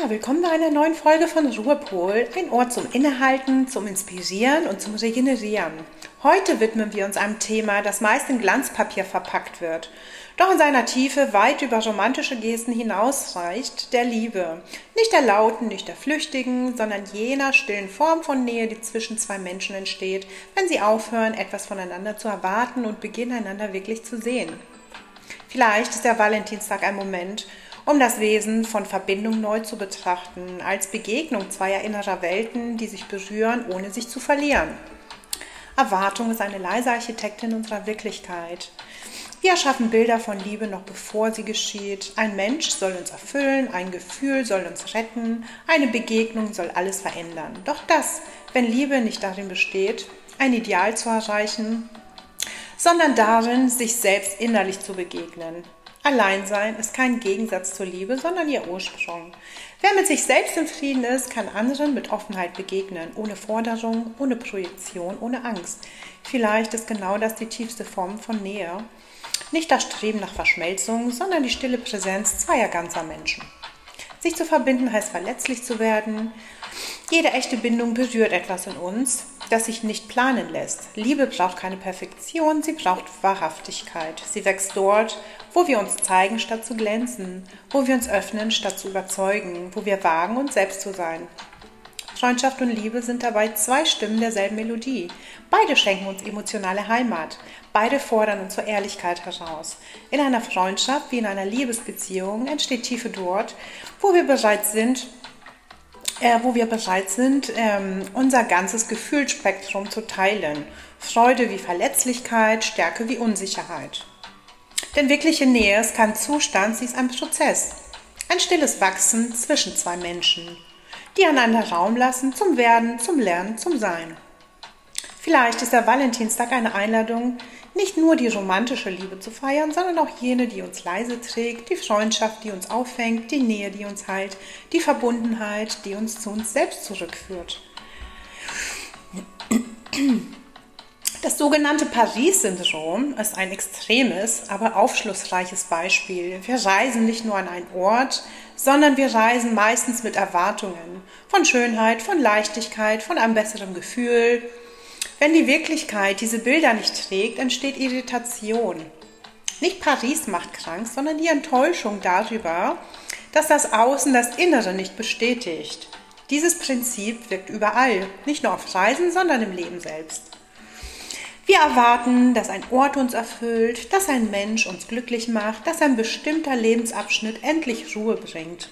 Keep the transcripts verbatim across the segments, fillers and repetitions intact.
Ja, willkommen bei einer neuen Folge von Ruhepol, ein Ort zum Innehalten, zum Inspirieren und zum Regenerieren. Heute widmen wir uns einem Thema, das meist in Glanzpapier verpackt wird, doch in seiner Tiefe weit über romantische Gesten hinausreicht, der Liebe. Nicht der lauten, nicht der flüchtigen, sondern jener stillen Form von Nähe, die zwischen zwei Menschen entsteht, wenn sie aufhören, etwas voneinander zu erwarten und beginnen, einander wirklich zu sehen. Vielleicht ist der Valentinstag ein Moment, um das Wesen von Verbindung neu zu betrachten, als Begegnung zweier innerer Welten, die sich berühren, ohne sich zu verlieren. Erwartung ist eine leise Architektin unserer Wirklichkeit. Wir erschaffen Bilder von Liebe noch bevor sie geschieht. Ein Mensch soll uns erfüllen, ein Gefühl soll uns retten, eine Begegnung soll alles verändern. Doch das, wenn Liebe nicht darin besteht, ein Ideal zu erreichen, sondern darin, sich selbst innerlich zu begegnen. Alleinsein ist kein Gegensatz zur Liebe, sondern ihr Ursprung. Wer mit sich selbst im Frieden ist, kann anderen mit Offenheit begegnen, ohne Forderung, ohne Projektion, ohne Angst. Vielleicht ist genau das die tiefste Form von Nähe. Nicht das Streben nach Verschmelzung, sondern die stille Präsenz zweier ganzer Menschen. Sich zu verbinden heißt verletzlich zu werden. Jede echte Bindung berührt etwas in uns, das sich nicht planen lässt. Liebe braucht keine Perfektion, sie braucht Wahrhaftigkeit. Sie wächst dort, wo wir uns zeigen, statt zu glänzen, wo wir uns öffnen, statt zu überzeugen, wo wir wagen, uns selbst zu sein. Freundschaft und Liebe sind dabei zwei Stimmen derselben Melodie. Beide schenken uns emotionale Heimat. Beide fordern uns zur Ehrlichkeit heraus. In einer Freundschaft wie in einer Liebesbeziehung entsteht Tiefe dort, wo wir bereit sind, äh, wo wir bereit sind, ähm, unser ganzes Gefühlsspektrum zu teilen. Freude wie Verletzlichkeit, Stärke wie Unsicherheit. Denn wirkliche Nähe ist kein Zustand, sie ist ein Prozess. Ein stilles Wachsen zwischen zwei Menschen, die einander Raum lassen zum Werden, zum Lernen, zum Sein. Vielleicht ist der Valentinstag eine Einladung, nicht nur die romantische Liebe zu feiern, sondern auch jene, die uns leise trägt, die Freundschaft, die uns auffängt, die Nähe, die uns heilt, die Verbundenheit, die uns zu uns selbst zurückführt. Das sogenannte Paris-Syndrom ist ein extremes, aber aufschlussreiches Beispiel. Wir reisen nicht nur an einen Ort, sondern wir reisen meistens mit Erwartungen von Schönheit, von Leichtigkeit, von einem besseren Gefühl. Wenn die Wirklichkeit diese Bilder nicht trägt, entsteht Irritation. Nicht Paris macht krank, sondern die Enttäuschung darüber, dass das Außen das Innere nicht bestätigt. Dieses Prinzip wirkt überall, nicht nur auf Reisen, sondern im Leben selbst. Wir erwarten, dass ein Ort uns erfüllt, dass ein Mensch uns glücklich macht, dass ein bestimmter Lebensabschnitt endlich Ruhe bringt.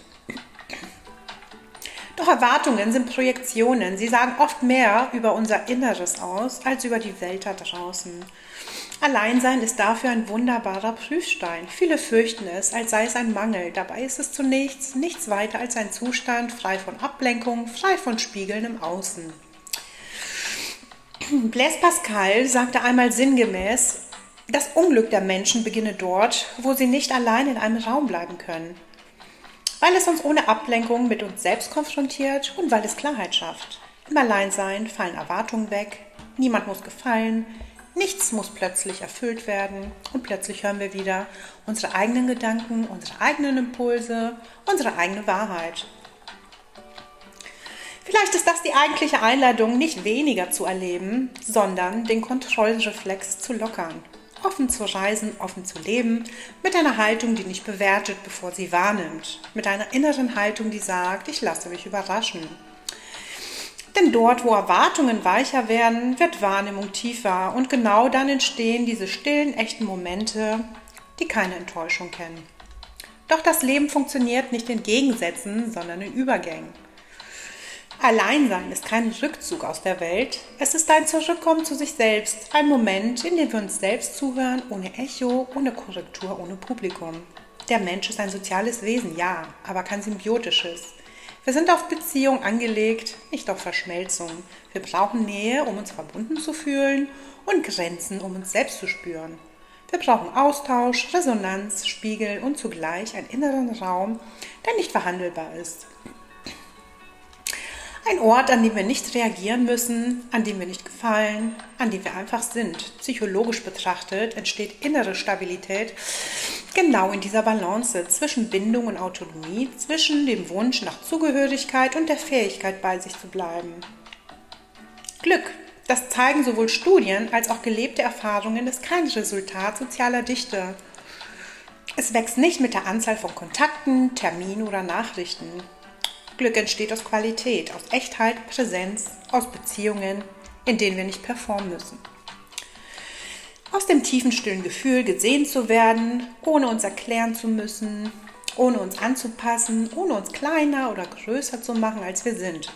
Doch Erwartungen sind Projektionen. Sie sagen oft mehr über unser Inneres aus, als über die Welt da draußen. Alleinsein ist dafür ein wunderbarer Prüfstein. Viele fürchten es, als sei es ein Mangel. Dabei ist es zunächst nichts weiter als ein Zustand, frei von Ablenkung, frei von Spiegeln im Außen. Blaise Pascal sagte einmal sinngemäß, das Unglück der Menschen beginne dort, wo sie nicht allein in einem Raum bleiben können. Weil es uns ohne Ablenkung mit uns selbst konfrontiert und weil es Klarheit schafft. Im Alleinsein fallen Erwartungen weg, niemand muss gefallen, nichts muss plötzlich erfüllt werden und plötzlich hören wir wieder unsere eigenen Gedanken, unsere eigenen Impulse, unsere eigene Wahrheit. Vielleicht ist das die eigentliche Einladung, nicht weniger zu erleben, sondern den Kontrollreflex zu lockern. Offen zu reisen, offen zu leben, mit einer Haltung, die nicht bewertet, bevor sie wahrnimmt. Mit einer inneren Haltung, die sagt, ich lasse mich überraschen. Denn dort, wo Erwartungen weicher werden, wird Wahrnehmung tiefer und genau dann entstehen diese stillen, echten Momente, die keine Enttäuschung kennen. Doch das Leben funktioniert nicht in Gegensätzen, sondern in Übergängen. Alleinsein ist kein Rückzug aus der Welt, es ist ein Zurückkommen zu sich selbst, ein Moment, in dem wir uns selbst zuhören, ohne Echo, ohne Korrektur, ohne Publikum. Der Mensch ist ein soziales Wesen, ja, aber kein symbiotisches. Wir sind auf Beziehung angelegt, nicht auf Verschmelzung. Wir brauchen Nähe, um uns verbunden zu fühlen und Grenzen, um uns selbst zu spüren. Wir brauchen Austausch, Resonanz, Spiegel und zugleich einen inneren Raum, der nicht verhandelbar ist. Ein Ort, an dem wir nicht reagieren müssen, an dem wir nicht gefallen, an dem wir einfach sind. Psychologisch betrachtet entsteht innere Stabilität, genau in dieser Balance zwischen Bindung und Autonomie, zwischen dem Wunsch nach Zugehörigkeit und der Fähigkeit, bei sich zu bleiben. Glück, das zeigen sowohl Studien als auch gelebte Erfahrungen, ist kein Resultat sozialer Dichte. Es wächst nicht mit der Anzahl von Kontakten, Terminen oder Nachrichten. Glück entsteht aus Qualität, aus Echtheit, Präsenz, aus Beziehungen, in denen wir nicht performen müssen. Aus dem tiefen, stillen Gefühl, gesehen zu werden, ohne uns erklären zu müssen, ohne uns anzupassen, ohne uns kleiner oder größer zu machen, als wir sind.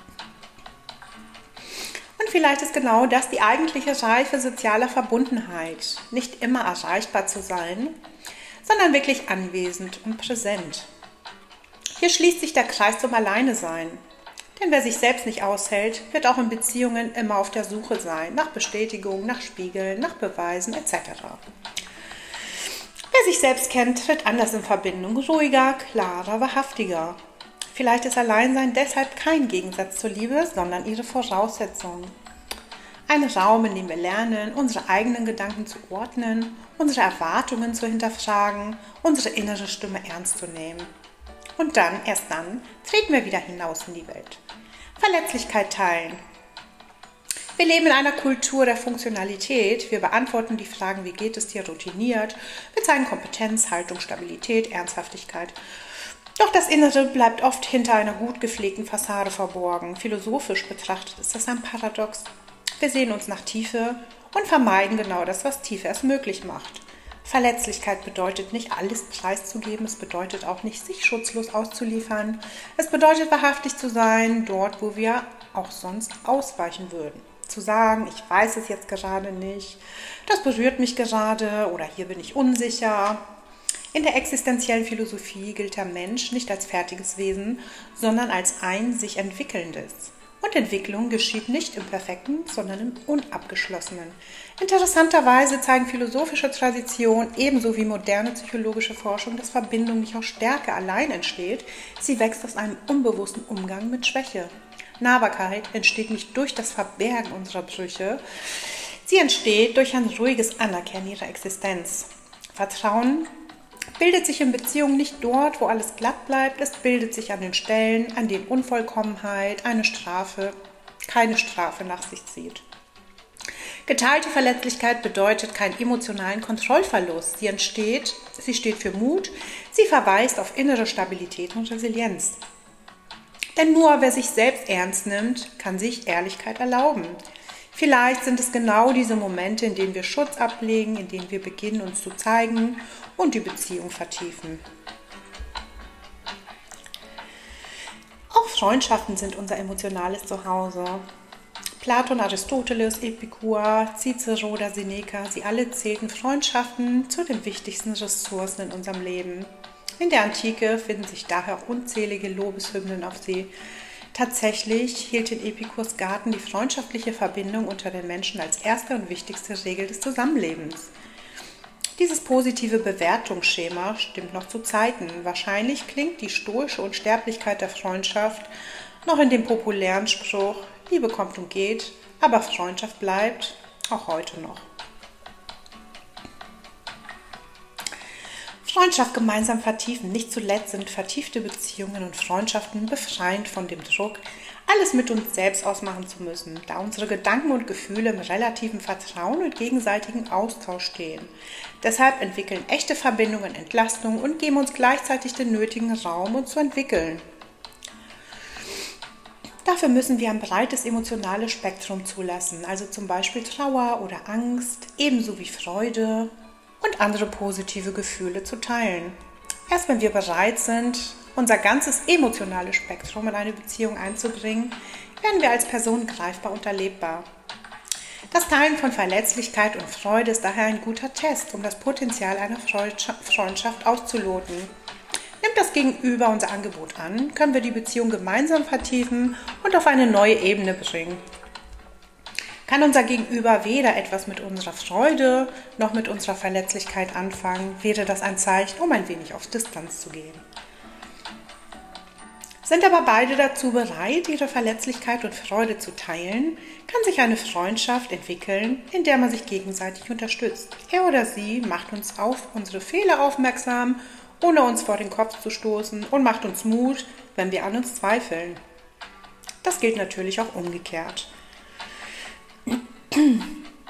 Und vielleicht ist genau das die eigentliche Reife sozialer Verbundenheit, nicht immer erreichbar zu sein, sondern wirklich anwesend und präsent. Hier schließt sich der Kreis zum Alleinesein. Denn wer sich selbst nicht aushält, wird auch in Beziehungen immer auf der Suche sein, nach Bestätigung, nach Spiegeln, nach Beweisen et cetera. Wer sich selbst kennt, tritt anders in Verbindung, ruhiger, klarer, wahrhaftiger. Vielleicht ist Alleinsein deshalb kein Gegensatz zur Liebe, sondern ihre Voraussetzung. Ein Raum, in dem wir lernen, unsere eigenen Gedanken zu ordnen, unsere Erwartungen zu hinterfragen, unsere innere Stimme ernst zu nehmen. Und dann, erst dann, treten wir wieder hinaus in die Welt. Verletzlichkeit teilen. Wir leben in einer Kultur der Funktionalität. Wir beantworten die Fragen, wie geht es dir, routiniert. Wir zeigen Kompetenz, Haltung, Stabilität, Ernsthaftigkeit. Doch das Innere bleibt oft hinter einer gut gepflegten Fassade verborgen. Philosophisch betrachtet ist das ein Paradox. Wir sehen uns nach Tiefe und vermeiden genau das, was Tiefe erst möglich macht. Verletzlichkeit bedeutet nicht, alles preiszugeben. Es bedeutet auch nicht, sich schutzlos auszuliefern. Es bedeutet, wahrhaftig zu sein, dort, wo wir auch sonst ausweichen würden. Zu sagen, ich weiß es jetzt gerade nicht, das berührt mich gerade oder hier bin ich unsicher. In der existenziellen Philosophie gilt der Mensch nicht als fertiges Wesen, sondern als ein sich entwickelndes. Und Entwicklung geschieht nicht im Perfekten, sondern im Unabgeschlossenen. Interessanterweise zeigen philosophische Traditionen ebenso wie moderne psychologische Forschung, dass Verbindung nicht aus Stärke allein entsteht, sie wächst aus einem unbewussten Umgang mit Schwäche. Nahbarkeit entsteht nicht durch das Verbergen unserer Brüche, sie entsteht durch ein ruhiges Anerkennen ihrer Existenz. Vertrauen bildet sich in Beziehungen nicht dort, wo alles glatt bleibt, es bildet sich an den Stellen, an denen Unvollkommenheit, eine Strafe, keine Strafe nach sich zieht. Geteilte Verletzlichkeit bedeutet keinen emotionalen Kontrollverlust. Sie entsteht, sie steht für Mut, sie verweist auf innere Stabilität und Resilienz. Denn nur wer sich selbst ernst nimmt, kann sich Ehrlichkeit erlauben. Vielleicht sind es genau diese Momente, in denen wir Schutz ablegen, in denen wir beginnen, uns zu zeigen und die Beziehung vertiefen. Auch Freundschaften sind unser emotionales Zuhause. Platon, Aristoteles, Epikur, Cicero oder Seneca, sie alle zählten Freundschaften zu den wichtigsten Ressourcen in unserem Leben. In der Antike finden sich daher auch unzählige Lobeshymnen auf sie. Tatsächlich hielt in Epikurs Garten die freundschaftliche Verbindung unter den Menschen als erste und wichtigste Regel des Zusammenlebens. Dieses positive Bewertungsschema stimmt noch zu Zeiten. Wahrscheinlich klingt die stoische Unsterblichkeit der Freundschaft noch in dem populären Spruch, Liebe kommt und geht, aber Freundschaft bleibt, auch heute noch. Freundschaft gemeinsam vertiefen. Nicht zuletzt sind vertiefte Beziehungen und Freundschaften befreiend von dem Druck, alles mit uns selbst ausmachen zu müssen, da unsere Gedanken und Gefühle im relativen Vertrauen und gegenseitigen Austausch stehen. Deshalb entwickeln echte Verbindungen Entlastung und geben uns gleichzeitig den nötigen Raum, uns zu entwickeln. Dafür müssen wir ein breites emotionales Spektrum zulassen, also zum Beispiel Trauer oder Angst, ebenso wie Freude und andere positive Gefühle zu teilen. Erst wenn wir bereit sind, unser ganzes emotionales Spektrum in eine Beziehung einzubringen, werden wir als Person greifbar und erlebbar. Das Teilen von Verletzlichkeit und Freude ist daher ein guter Test, um das Potenzial einer Freundschaft auszuloten. Nimmt das Gegenüber unser Angebot an, können wir die Beziehung gemeinsam vertiefen und auf eine neue Ebene bringen. Kann unser Gegenüber weder etwas mit unserer Freude noch mit unserer Verletzlichkeit anfangen, wäre das ein Zeichen, um ein wenig auf Distanz zu gehen. Sind aber beide dazu bereit, ihre Verletzlichkeit und Freude zu teilen, kann sich eine Freundschaft entwickeln, in der man sich gegenseitig unterstützt. Er oder sie macht uns auf unsere Fehler aufmerksam, ohne uns vor den Kopf zu stoßen, und macht uns Mut, wenn wir an uns zweifeln. Das gilt natürlich auch umgekehrt. Kommen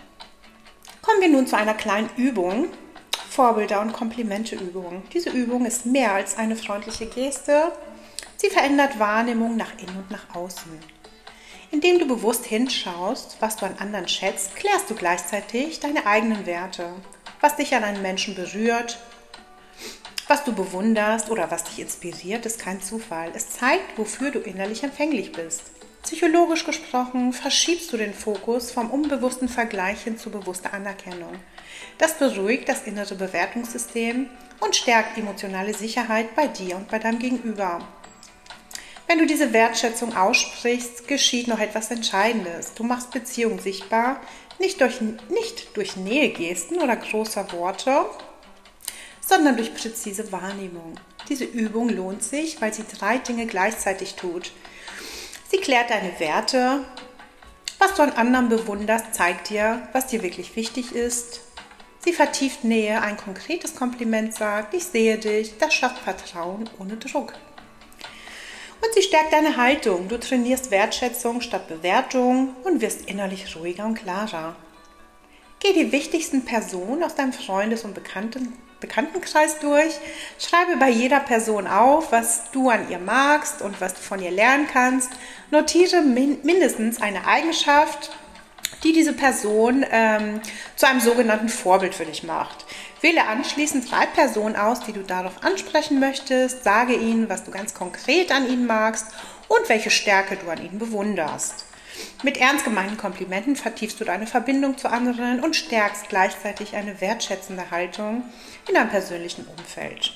wir nun zu einer kleinen Übung, Vorbilder- und Komplimente-Übung. Diese Übung ist mehr als eine freundliche Geste. Sie verändert Wahrnehmung nach innen und nach außen. Indem du bewusst hinschaust, was du an anderen schätzt, klärst du gleichzeitig deine eigenen Werte. Was dich an einem Menschen berührt, was du bewunderst oder was dich inspiriert, ist kein Zufall. Es zeigt, wofür du innerlich empfänglich bist. Psychologisch gesprochen verschiebst du den Fokus vom unbewussten Vergleich hin zu bewusster Anerkennung. Das beruhigt das innere Bewertungssystem und stärkt emotionale Sicherheit bei dir und bei deinem Gegenüber. Wenn du diese Wertschätzung aussprichst, geschieht noch etwas Entscheidendes. Du machst Beziehung sichtbar, nicht durch, nicht durch Nähegesten oder große Worte, sondern durch präzise Wahrnehmung. Diese Übung lohnt sich, weil sie drei Dinge gleichzeitig tut. Sie klärt deine Werte. Was du an anderen bewunderst, zeigt dir, was dir wirklich wichtig ist. Sie vertieft Nähe, ein konkretes Kompliment sagt, ich sehe dich, das schafft Vertrauen ohne Druck. Und sie stärkt deine Haltung. Du trainierst Wertschätzung statt Bewertung und wirst innerlich ruhiger und klarer. Geh die wichtigsten Personen aus deinem Freundes- und Bekannten Bekanntenkreis durch. Schreibe bei jeder Person auf, was du an ihr magst und was du von ihr lernen kannst. Notiere min- mindestens eine Eigenschaft, die diese Person ähm, zu einem sogenannten Vorbild für dich macht. Wähle anschließend drei Personen aus, die du darauf ansprechen möchtest. Sage ihnen, was du ganz konkret an ihnen magst und welche Stärke du an ihnen bewunderst. Mit ernst gemeinten Komplimenten vertiefst du deine Verbindung zu anderen und stärkst gleichzeitig eine wertschätzende Haltung in deinem persönlichen Umfeld.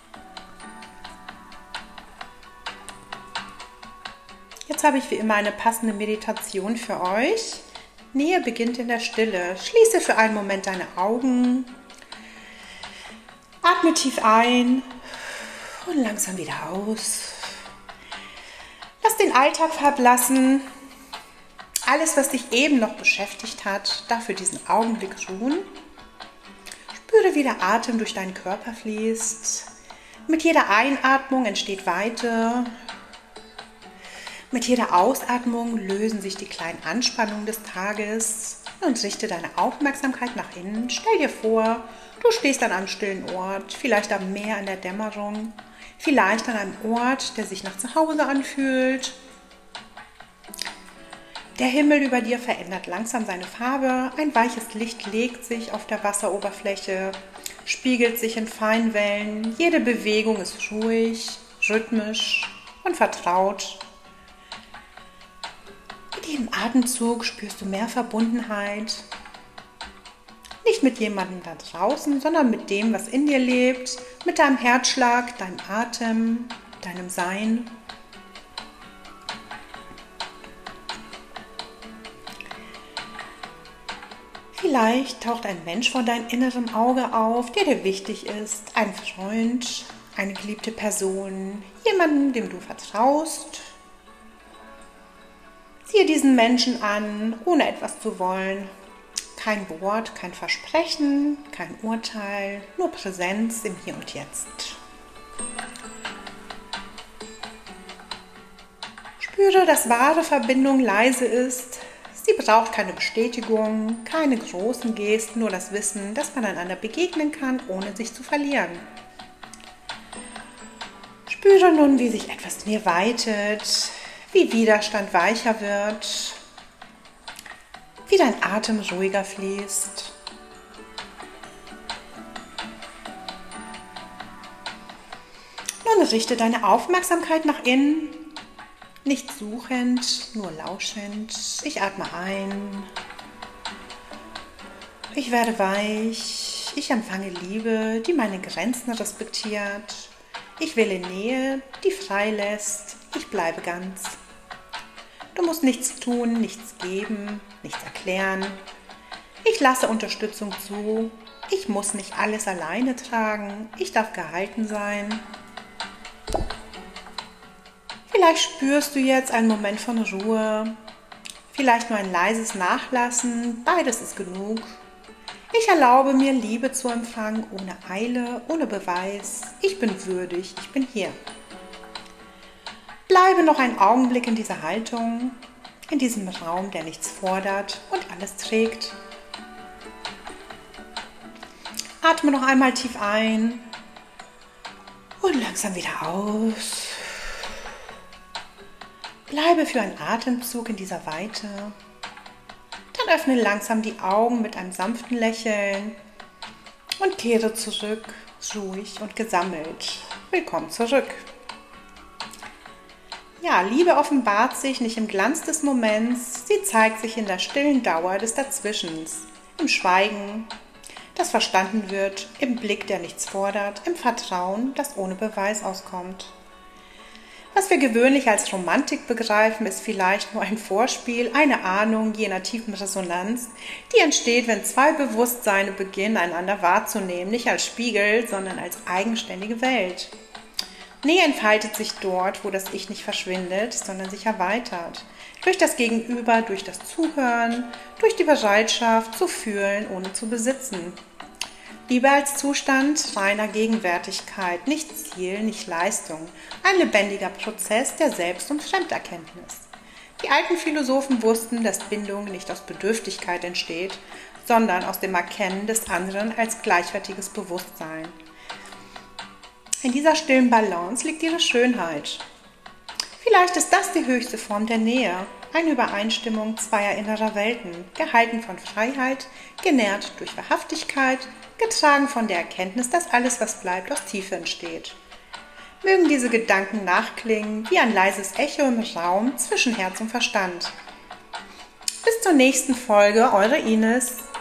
Jetzt habe ich wie immer eine passende Meditation für euch. Nähe beginnt in der Stille. Schließe für einen Moment deine Augen. Atme tief ein und langsam wieder aus. Lass den Alltag verblassen. Alles, was dich eben noch beschäftigt hat, darf für diesen Augenblick ruhen. Spüre, wie der Atem durch deinen Körper fließt. Mit jeder Einatmung entsteht Weite. Mit jeder Ausatmung lösen sich die kleinen Anspannungen des Tages und richte deine Aufmerksamkeit nach innen. Stell dir vor, du stehst an einem stillen Ort, vielleicht am Meer in der Dämmerung, vielleicht an einem Ort, der sich nach Zuhause anfühlt. Der Himmel über dir verändert langsam seine Farbe. Ein weiches Licht legt sich auf der Wasseroberfläche, spiegelt sich in feinen Wellen. Jede Bewegung ist ruhig, rhythmisch und vertraut. Mit jedem Atemzug spürst du mehr Verbundenheit. Nicht mit jemandem da draußen, sondern mit dem, was in dir lebt, mit deinem Herzschlag, deinem Atem, deinem Sein. Vielleicht taucht ein Mensch vor deinem inneren Auge auf, der dir wichtig ist. Ein Freund, eine geliebte Person, jemanden, dem du vertraust. Siehe diesen Menschen an, ohne etwas zu wollen. Kein Wort, kein Versprechen, kein Urteil, nur Präsenz im Hier und Jetzt. Spüre, dass wahre Verbindung leise ist. Sie braucht keine Bestätigung, keine großen Gesten, nur das Wissen, dass man einander begegnen kann, ohne sich zu verlieren. Spüre nun, wie sich etwas in dir weitet, wie Widerstand weicher wird, wie dein Atem ruhiger fließt. Nun richte deine Aufmerksamkeit nach innen. Nicht suchend, nur lauschend. Ich atme ein. Ich werde weich. Ich empfange Liebe, die meine Grenzen respektiert. Ich wähle Nähe, die frei lässt. Ich bleibe ganz. Du musst nichts tun, nichts geben, nichts erklären. Ich lasse Unterstützung zu. Ich muss nicht alles alleine tragen. Ich darf gehalten sein. Vielleicht spürst du jetzt einen Moment von Ruhe, vielleicht nur ein leises Nachlassen, beides ist genug. Ich erlaube mir, Liebe zu empfangen, ohne Eile, ohne Beweis. Ich bin würdig, ich bin hier. Bleibe noch einen Augenblick in dieser Haltung, in diesem Raum, der nichts fordert und alles trägt. Atme noch einmal tief ein und langsam wieder aus. Bleibe für einen Atemzug in dieser Weite. Dann öffne langsam die Augen mit einem sanften Lächeln und kehre zurück, ruhig und gesammelt. Willkommen zurück. Ja, Liebe offenbart sich nicht im Glanz des Moments, sie zeigt sich in der stillen Dauer des Dazwischens, im Schweigen, das verstanden wird, im Blick, der nichts fordert, im Vertrauen, das ohne Beweis auskommt. Was wir gewöhnlich als Romantik begreifen, ist vielleicht nur ein Vorspiel, eine Ahnung jener tiefen Resonanz, die entsteht, wenn zwei Bewusstseine beginnen, einander wahrzunehmen, nicht als Spiegel, sondern als eigenständige Welt. Nähe entfaltet sich dort, wo das Ich nicht verschwindet, sondern sich erweitert. Durch das Gegenüber, durch das Zuhören, durch die Bereitschaft zu fühlen, ohne zu besitzen. Liebe als Zustand reiner Gegenwärtigkeit, nicht Ziel, nicht Leistung. Ein lebendiger Prozess der Selbst- und Fremderkenntnis. Die alten Philosophen wussten, dass Bindung nicht aus Bedürftigkeit entsteht, sondern aus dem Erkennen des anderen als gleichwertiges Bewusstsein. In dieser stillen Balance liegt ihre Schönheit. Vielleicht ist das die höchste Form der Nähe, eine Übereinstimmung zweier innerer Welten, gehalten von Freiheit, genährt durch Wahrhaftigkeit, getragen von der Erkenntnis, dass alles, was bleibt, aus Tiefe entsteht. Mögen diese Gedanken nachklingen wie ein leises Echo im Raum zwischen Herz und Verstand. Bis zur nächsten Folge, eure Ines.